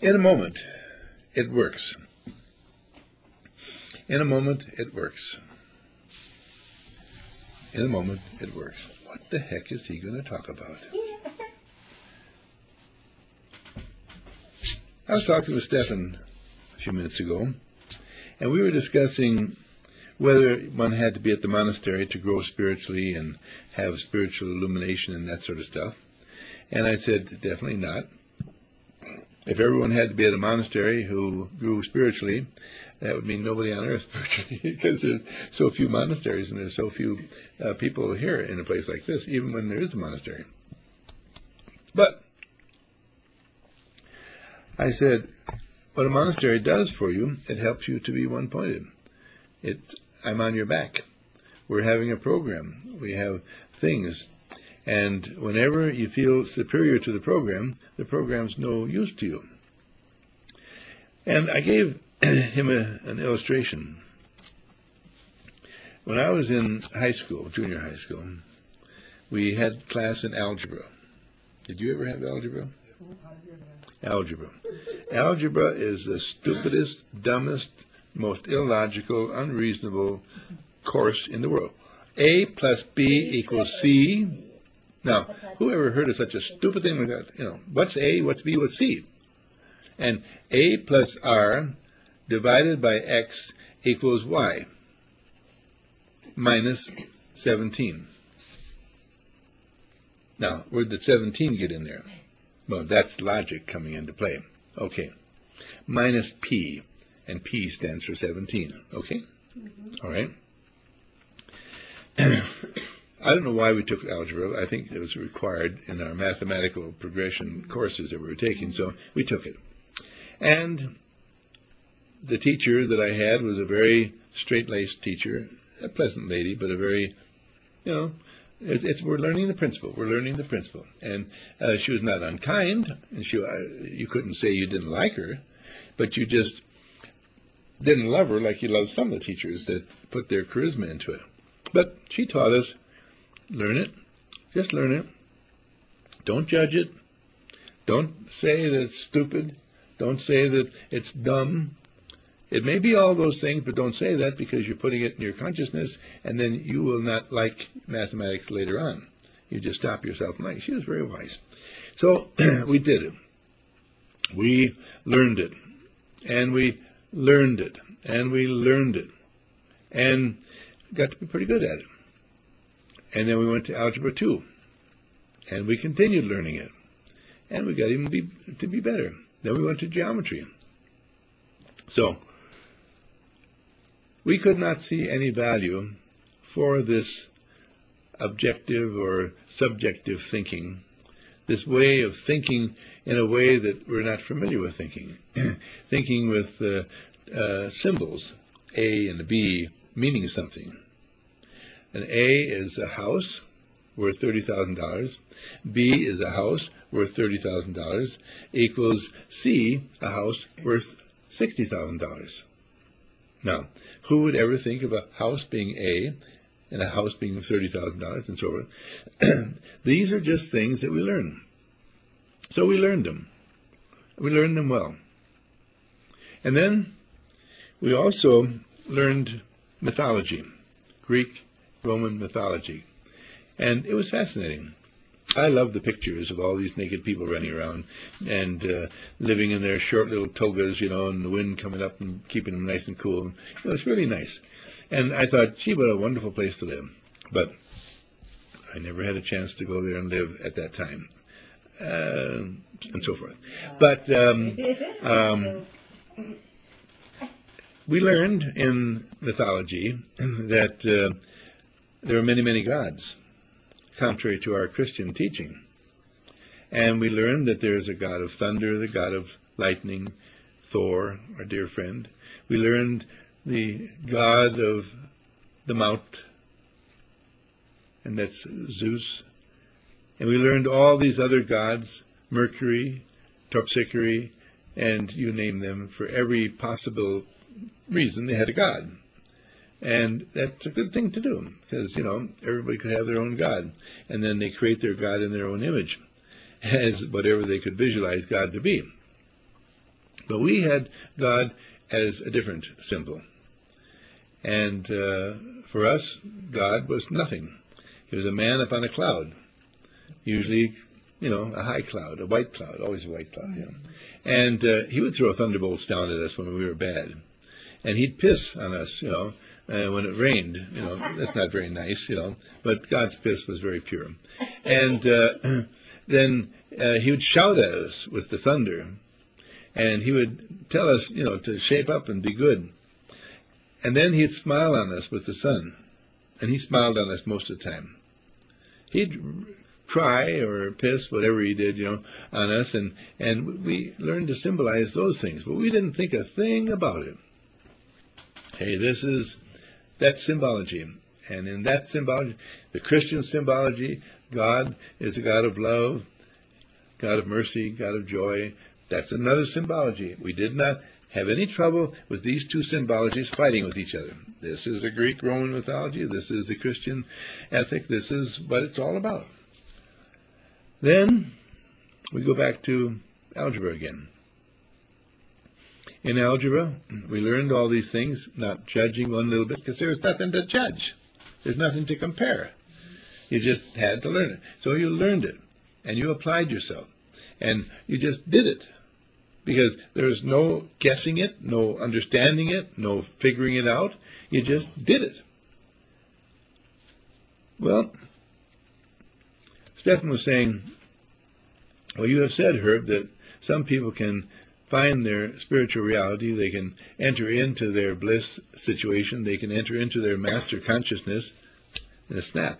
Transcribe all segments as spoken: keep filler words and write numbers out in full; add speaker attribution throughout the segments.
Speaker 1: In a moment, it works. In a moment, it works. In a moment, it works. What the heck is he going to talk about? I was talking with Stefan a few minutes ago, and we were discussing whether one had to be at the monastery to grow spiritually and have spiritual illumination and that sort of stuff. And I said, definitely not. If everyone had to be at a monastery who grew spiritually, that would mean nobody on earth spiritually, because there's so few monasteries and there's so few uh, people here in a place like this, even when there is a monastery. But I said, what a monastery does for you, it helps you to be one-pointed. It's, I'm on your back. We're having a program. We have things. And whenever you feel superior to the program, the program's no use to you. And I gave him a, an illustration. When I was in high school, junior high school, we had class in algebra. Did you ever have algebra? Algebra. Algebra is the stupidest, dumbest, most illogical, unreasonable course in the world. A plus B equals C. Now, who ever heard of such a stupid thing like that? You know, what's A, what's B, what's C? And A plus R divided by X equals Y minus seventeen. Now, where'd the seventeen get in there? Well, that's logic coming into play. Okay. Minus P, and P stands for seventeen. Okay? Mm-hmm. All right. I don't know why we took algebra. I think it was required in our mathematical progression courses that we were taking, so we took it. And the teacher that I had was a very straight-laced teacher, a pleasant lady, but a very, you know, it's, it's we're learning the principle. We're learning the principle. And uh, she was not unkind, and she uh, you couldn't say you didn't like her, but you just didn't love her like you love some of the teachers that put their charisma into it. But she taught us, learn it, just learn it. Don't judge it. Don't say that it's stupid. Don't say that it's dumb. It may be all those things, but don't say that because you're putting it in your consciousness, and then you will not like mathematics later on. You just stop yourself from liking. She was very wise. So we did it. We learned it, and we learned it, and we learned it, and got to be pretty good at it. And then we went to Algebra two, and we continued learning it, and we got even to be, to be better. Then we went to Geometry. So we could not see any value for this objective or subjective thinking, this way of thinking in a way that we're not familiar with thinking, thinking with uh, uh, symbols, A and B, meaning something. An A is a house worth thirty thousand dollars. B is a house worth thirty thousand dollars equals C, a house worth sixty thousand dollars. Now, who would ever think of a house being A and a house being thirty thousand dollars and so forth? These are just things that we learn. So we learned them. We learned them well. And then we also learned mythology, Greek, Roman mythology. And it was fascinating. I love the pictures of all these naked people running around and uh, living in their short little togas, you know, and the wind coming up and keeping them nice and cool. It was really nice. And I thought, gee, what a wonderful place to live. But I never had a chance to go there and live at that time, uh, and so forth. But um, um, we learned in mythology that uh, there are many, many gods, contrary to our Christian teaching. And we learned that there is a god of thunder, the god of lightning, Thor, our dear friend. We learned the god of the mount, and that's Zeus. And we learned all these other gods, Mercury, Terpsichore, and you name them. For every possible reason, they had a god. And that's a good thing to do, because, you know, everybody could have their own god. And then they create their god in their own image, as whatever they could visualize God to be. But we had God as a different symbol. And uh, for us, God was nothing. He was a man upon a cloud, usually, you know, a high cloud, a white cloud, always a white cloud. You know. And uh, he would throw thunderbolts down at us when we were bad. And he'd piss on us, you know, uh, when it rained. You know, that's not very nice, you know, but God's piss was very pure. And uh, then uh, he would shout at us with the thunder. And he would tell us, you know, to shape up and be good. And then he'd smile on us with the sun. And he smiled on us most of the time. He'd cry or piss, whatever he did, you know, on us. And, and we learned to symbolize those things. But we didn't think a thing about it. Hey, this is that symbology. And in that symbology, the Christian symbology, God is a God of love, God of mercy, God of joy. That's another symbology. We did not have any trouble with these two symbologies fighting with each other. This is the Greek-Roman mythology. This is the Christian ethic. This is what it's all about. Then we go back to algebra again. In algebra, we learned all these things, not judging one little bit, because there was nothing to judge. There's nothing to compare. You just had to learn it. So you learned it, and you applied yourself, and you just did it. Because there's no guessing it, no understanding it, no figuring it out. You just did it. Well, Stephen was saying, well, you have said, Herb, that some people can find their spiritual reality. They can enter into their bliss situation. They can enter into their master consciousness in a snap.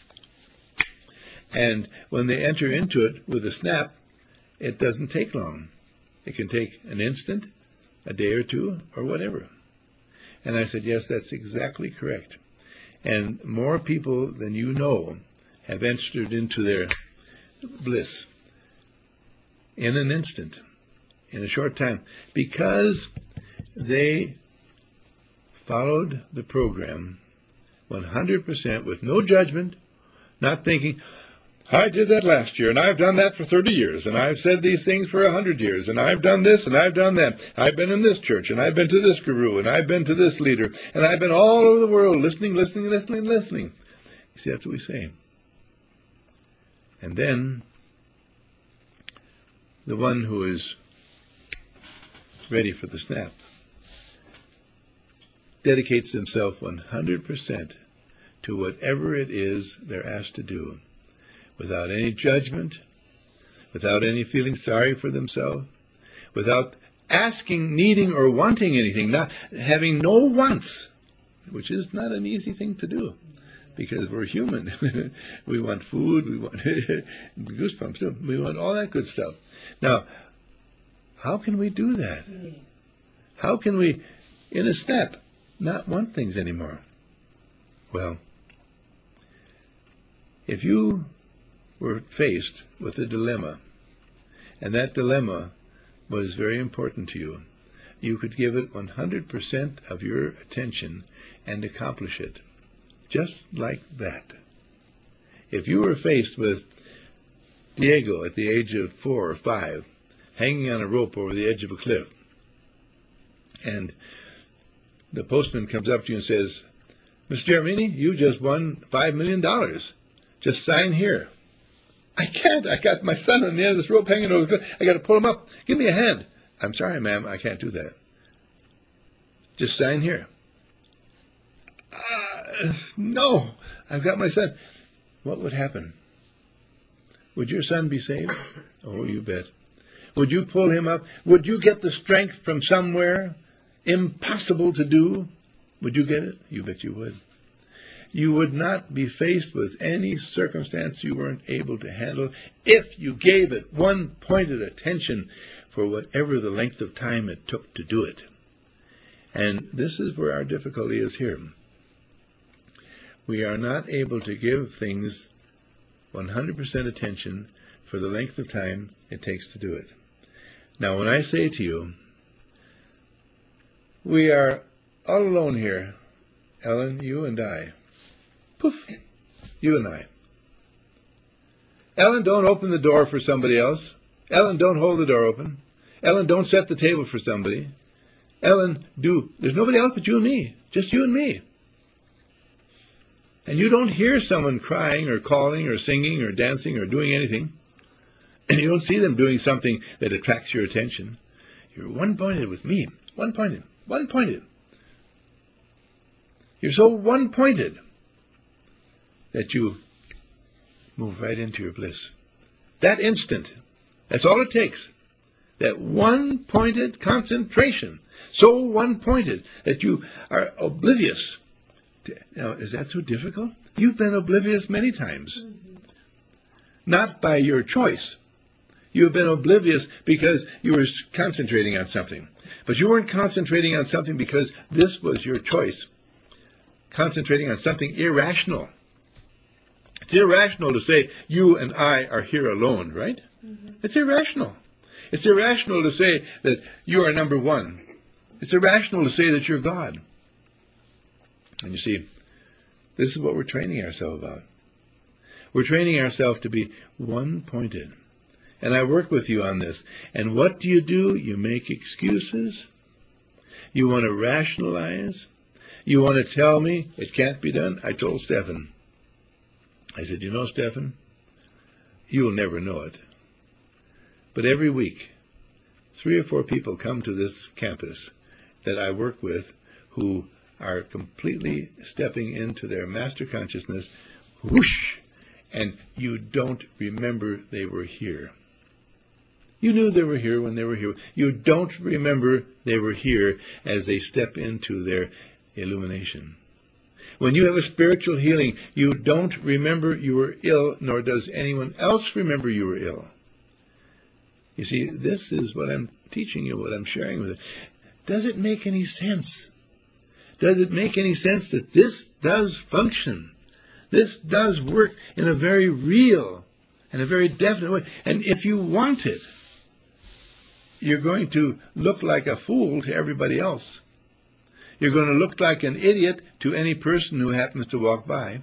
Speaker 1: And when they enter into it with a snap, it doesn't take long. It can take an instant, a day or two, or whatever. And I said, yes, that's exactly correct. And more people than you know have entered into their bliss in an instant, in a short time, because they followed the program one hundred percent with no judgment, not thinking, I did that last year, and I've done that for thirty years, and I've said these things for one hundred years, and I've done this, and I've done that. I've been in this church, and I've been to this guru, and I've been to this leader, and I've been all over the world listening, listening, listening, listening. You see, that's what we say. And then the one who is ready for the snap dedicates himself one hundred percent to whatever it is they're asked to do, without any judgment, without any feeling sorry for themselves, without asking, needing, or wanting anything, not having no wants, which is not an easy thing to do, because we're human. We want food, we want goosebumps too, we want all that good stuff. Now, how can we do that? How can we, in a step, not want things anymore? Well, if you were faced with a dilemma, and that dilemma was very important to you, you could give it one hundred percent of your attention and accomplish it, just like that. If you were faced with Diego at the age of four or five, hanging on a rope over the edge of a cliff, and the postman comes up to you and says, Mister Germini, you just won five million dollars. Just sign here. I can't. I got my son on the end of this rope hanging over the cliff. I got to pull him up. Give me a hand. I'm sorry, ma'am. I can't do that. Just sign here. Uh, no. I've got my son. What would happen? Would your son be saved? Oh, you bet. Would you pull him up? Would you get the strength from somewhere? Impossible to do. Would you get it? You bet you would. You would not be faced with any circumstance you weren't able to handle if you gave it one pointed attention for whatever the length of time it took to do it. And this is where our difficulty is here. We are not able to give things one hundred percent attention for the length of time it takes to do it. Now, when I say to you, we are all alone here, Ellen, you and I. Poof, you and I. Ellen, don't open the door for somebody else. Ellen, don't hold the door open. Ellen, don't set the table for somebody. Ellen, do. There's nobody else but you and me. Just you and me. And you don't hear someone crying or calling or singing or dancing or doing anything. You don't see them doing something that attracts your attention. You're one-pointed with me. One-pointed. One-pointed. You're so one-pointed that you move right into your bliss. That instant. That's all it takes. That one-pointed concentration. So one-pointed that you are oblivious. Now, is that so difficult? You've been oblivious many times. Mm-hmm. Not by your choice. You've been oblivious because you were concentrating on something. But you weren't concentrating on something because this was your choice. Concentrating on something irrational. It's irrational to say, you and I are here alone, right? Mm-hmm. It's irrational. It's irrational to say that you are number one. It's irrational to say that you're God. And you see, this is what we're training ourselves about. We're training ourselves to be one-pointed. And I work with you on this. And what do you do? You make excuses. You want to rationalize. You want to tell me it can't be done. I told Stephan. I said, you know, Stephan, you'll never know it. But every week, three or four people come to this campus that I work with who are completely stepping into their master consciousness, whoosh, and you don't remember they were here. You knew they were here when they were here. You don't remember they were here as they step into their illumination. When you have a spiritual healing, you don't remember you were ill, nor does anyone else remember you were ill. You see, this is what I'm teaching you, what I'm sharing with you. Does it make any sense? Does it make any sense that this does function? This does work in a very real and a very definite way. And if you want it, you're going to look like a fool to everybody else. You're going to look like an idiot to any person who happens to walk by.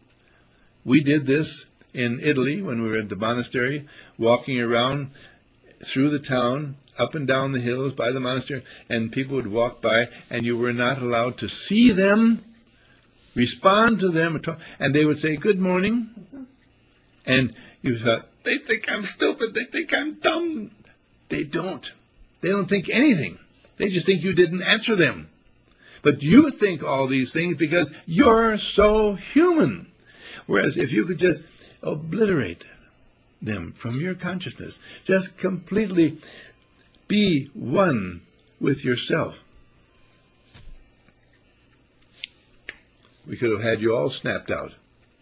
Speaker 1: We did this in Italy when we were at the monastery, walking around through the town, up and down the hills by the monastery, and people would walk by, and you were not allowed to see them, respond to them, and they would say, good morning. And you thought, they think I'm stupid, they think I'm dumb. They don't. They don't think anything. They just think you didn't answer them. But you think all these things because you're so human. Whereas if you could just obliterate them from your consciousness, just completely be one with yourself, we could have had you all snapped out.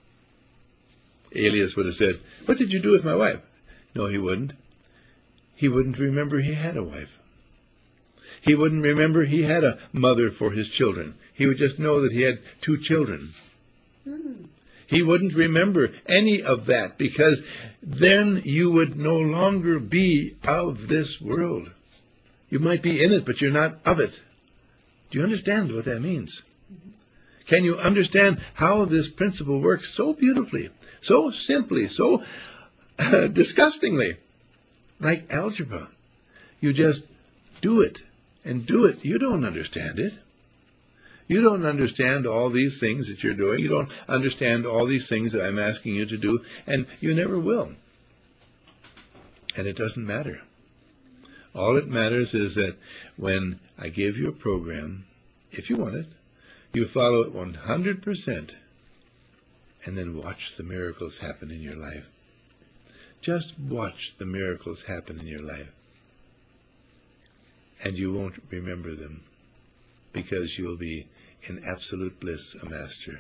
Speaker 1: Elias would have said, what did you do with my wife? No, he wouldn't. He wouldn't remember he had a wife. He wouldn't remember he had a mother for his children. He would just know that he had two children. Mm. He wouldn't remember any of that because then you would no longer be of this world. You might be in it, but you're not of it. Do you understand what that means? Mm-hmm. Can you understand how this principle works so beautifully, so simply, so uh, disgustingly? Like algebra. You just do it and do it. You don't understand it. You don't understand all these things that you're doing. You don't understand all these things that I'm asking you to do, and you never will. And it doesn't matter. All it matters is that when I give you a program, if you want it, you follow it one hundred percent and then watch the miracles happen in your life. Just watch the miracles happen in your life. And you won't remember them because you'll be in absolute bliss, a master.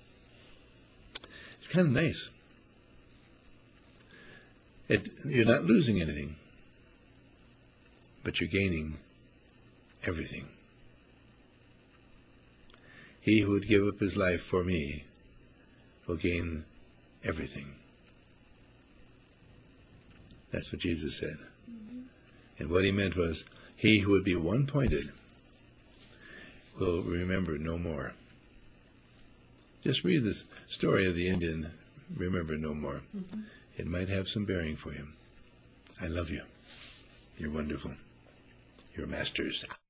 Speaker 1: It's kind of nice. It, you're not losing anything, but you're gaining everything. He who would give up his life for me will gain everything. That's what Jesus said. Mm-hmm. And what he meant was, he who would be one-pointed will remember no more. Just read this story of the Indian, remember no more. Mm-hmm. It might have some bearing for him. I love you. You're wonderful. your masters.